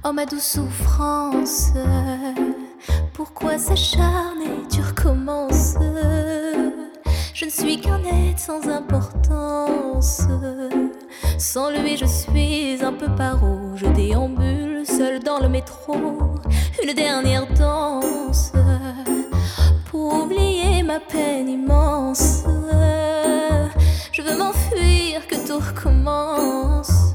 Oh ma douce souffrance, pourquoi s'acharner, tu recommences? Je ne suis qu'un être sans importance. Sans lui je suis un peu paro. Je déambule seul dans le métro. Une dernière danse pour oublier ma peine immense. Je veux m'enfuir, que tout recommence.